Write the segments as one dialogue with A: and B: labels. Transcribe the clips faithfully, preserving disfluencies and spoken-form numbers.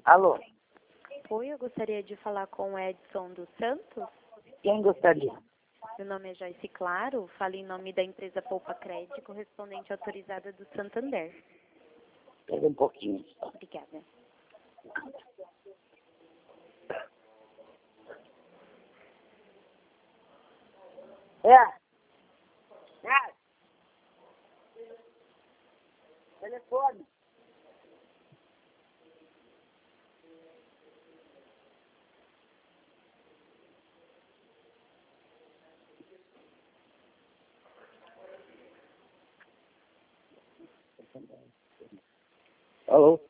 A: Alô?
B: Oi, eu gostaria de falar com o Edson dos Santos.
A: Quem gostaria?
B: Meu nome é Joyce Claro, falo em nome da empresa Poupa Crédito, correspondente autorizada do Santander.
A: Pega um pouquinho.
B: Obrigada.
A: É. É. Telefone. Alô?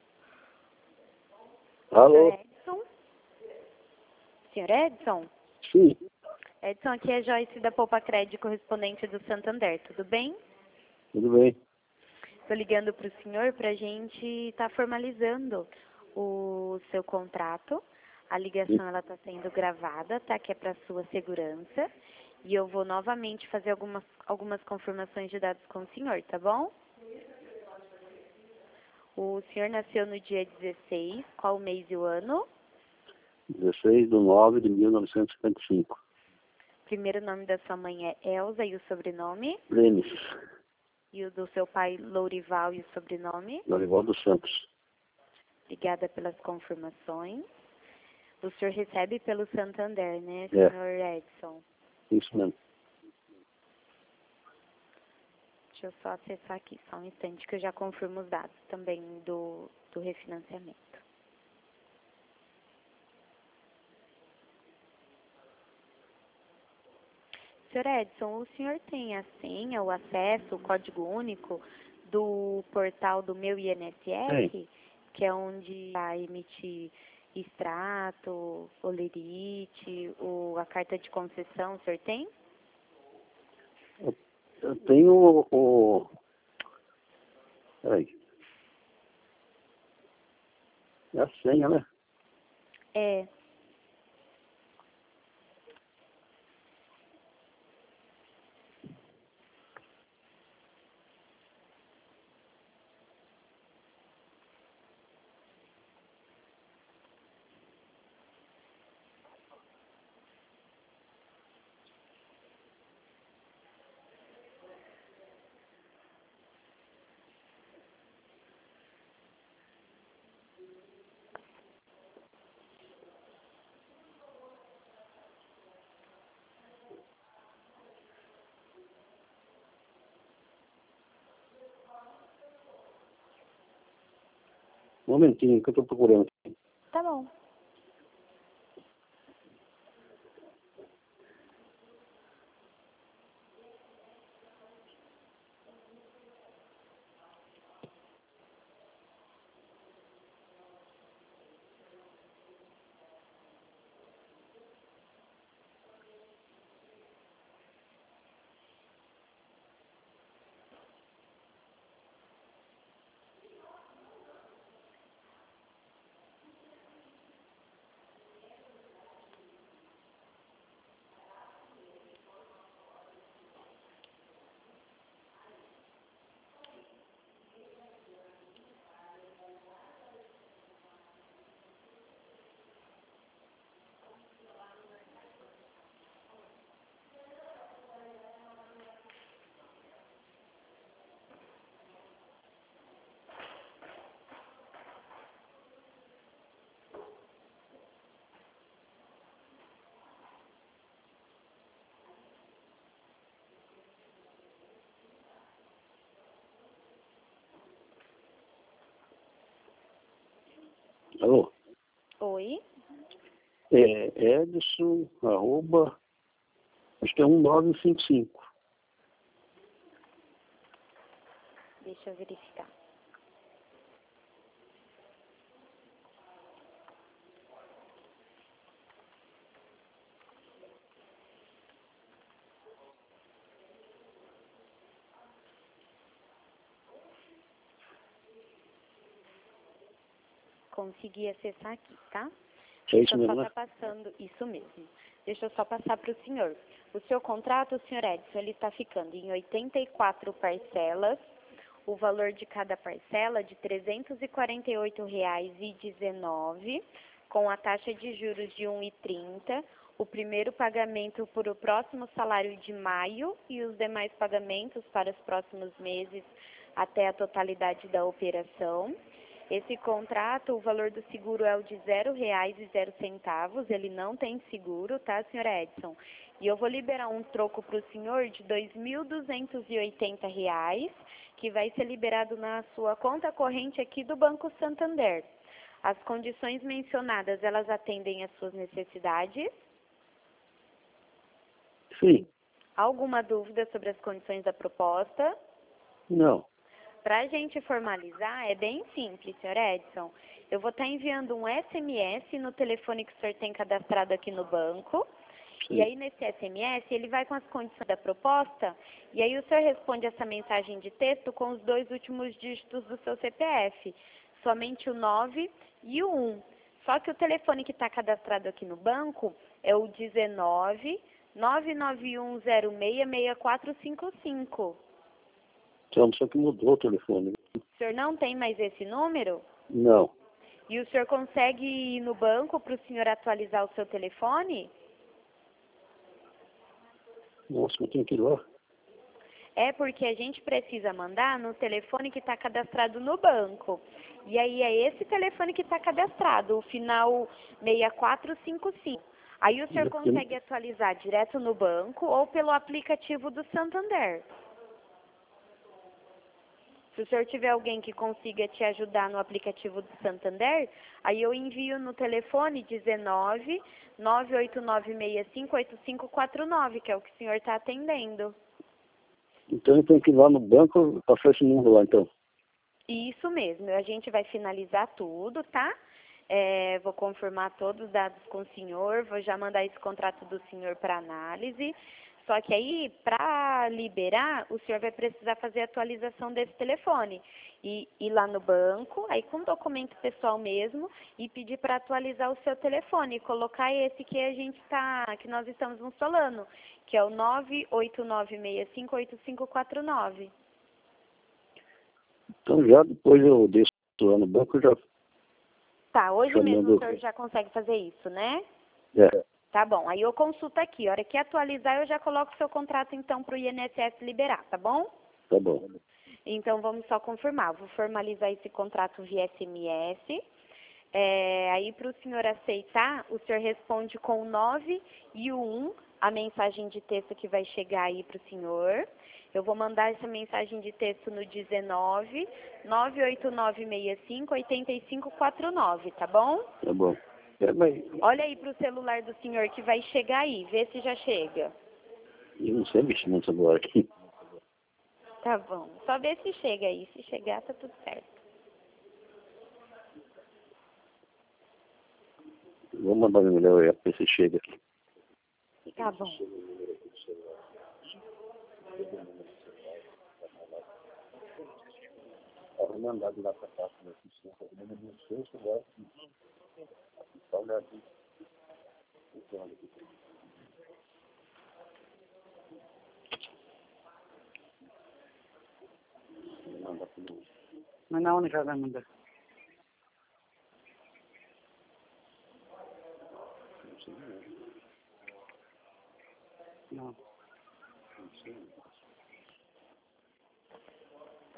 A: Alô?
B: Senhor Edson? Senhor Edson?
A: Sim.
B: Edson, aqui é Joyce da Poupa Crédito, correspondente do Santander, tudo bem?
A: Tudo bem.
B: Estou ligando para o senhor para a gente estar formalizando o seu contrato. A ligação ela está sendo gravada, tá? Que é para sua segurança. E eu vou novamente fazer algumas, algumas confirmações de dados com o senhor, tá bom? O senhor nasceu no dia dezesseis, qual o mês e o ano?
A: dezesseis de nove de mil novecentos e cinquenta e cinco.
B: Primeiro nome da sua mãe é Elza e o sobrenome?
A: Lênis.
B: E o do seu pai, Lourival, e o sobrenome?
A: Dorival dos Santos.
B: Obrigada pelas confirmações. O senhor recebe pelo Santander, né,
A: É.
B: senhor Edson?
A: Isso mesmo.
B: Deixa eu só acessar aqui, só um instante, que eu já confirmo os dados também do, do refinanciamento. senhor Edson, o senhor tem a senha, o acesso, o código único do portal do Meu I N S S,
A: Tem.
B: que é onde vai emitir extrato, olerite, o, a carta de concessão, o senhor tem?
A: Eu, eu tenho o... o... Peraí. É a senha, né?
B: É.
A: Um momentinho que eu estou procurando.
B: Tá bom.
A: Alô?
B: Oi?
A: É Edson, arroba, acho que é um nove cinco cinco.
B: Deixa eu verificar. Consegui acessar aqui, tá?
A: É
B: Deixa
A: isso
B: eu só
A: mesmo,
B: estar
A: né?
B: passando, isso mesmo. Deixa eu só passar para o senhor. O seu contrato, senhor Edson, ele está ficando em oitenta e quatro parcelas. o valor de cada parcela de trezentos e quarenta e oito reais e dezenove centavos, com a taxa de juros de um vírgula trinta, o primeiro pagamento por o próximo salário de maio e os demais pagamentos para os próximos meses até a totalidade da operação. Esse contrato, o valor do seguro é o de zero reais e zero centavos, ele não tem seguro, tá, senhor Edson? E eu vou liberar um troco para o senhor de dois mil duzentos e oitenta reais, que vai ser liberado na sua conta corrente aqui do Banco Santander. As condições mencionadas, elas atendem às suas necessidades?
A: Sim.
B: Alguma dúvida sobre as condições da proposta?
A: Não.
B: Para a gente formalizar, é bem simples, senhor Edson. Eu vou estar enviando um S M S no telefone que o senhor tem cadastrado aqui no banco.
A: Sim.
B: E aí, nesse S M S, ele vai com as condições da proposta, e aí o senhor responde essa mensagem de texto com os dois últimos dígitos do seu C P F, somente o nove e o um. Só que o telefone que está cadastrado aqui no banco é o dezenove, nove nove um zero seis, seis quatro cinco cinco.
A: Então, só que mudou o telefone.
B: O senhor não tem mais esse número?
A: Não.
B: E o senhor consegue ir no banco para o senhor atualizar o seu telefone?
A: Nossa, eu tenho que ir lá.
B: É porque a gente precisa mandar no telefone que está cadastrado no banco. E aí é esse telefone que está cadastrado, o final seis quatro cinco cinco. Aí o senhor consegue atualizar direto no banco ou pelo aplicativo do Santander. Se o senhor tiver alguém que consiga te ajudar no aplicativo do Santander, aí eu envio no telefone dezenove, nove oito nove seis cinco, oito cinco quatro nove, que é o que o senhor está atendendo.
A: Então eu tenho que ir lá no banco passar esse número lá, então.
B: Isso mesmo, a gente vai finalizar tudo, tá? É, vou confirmar todos os dados com o senhor, vou já mandar esse contrato do senhor para análise. Só que aí, para liberar, o senhor vai precisar fazer a atualização desse telefone. E ir lá no banco, aí com documento pessoal mesmo, e pedir para atualizar o seu telefone. E colocar esse que a gente tá, que nós estamos nos falando, que é o nove oito nove seis cinco, oito cinco quatro nove.
A: Então já depois eu desço lá no banco, eu já...
B: Tá, hoje
A: já
B: mesmo
A: mando...
B: o senhor já consegue fazer isso, né?
A: É.
B: Tá bom, aí eu consulto aqui. A hora que atualizar, eu já coloco o seu contrato, então, para o I N S S liberar, tá bom?
A: Tá bom.
B: Então, vamos só confirmar. Vou formalizar esse contrato via S M S. É, aí, para o senhor aceitar, o senhor responde com o nove e o um, a mensagem de texto que vai chegar aí para o senhor. Eu vou mandar essa mensagem de texto no dezenove, nove oito nove seis cinco, oito cinco quatro nove, tá bom?
A: Tá bom. É, mas
B: Olha aí para o celular do senhor que vai chegar aí, vê se já chega.
A: eu não sei mexer no celular aqui.
B: Tá bom, só vê se chega aí, se chegar tá tudo certo.
A: Vou mandar minha mulher olhar pra ver se chega aqui.
B: Tá bom.
A: Vou mandar de lá pra cá, como eu disse, no seu celular. Só olhar aqui. Mas na onde já vai mandar?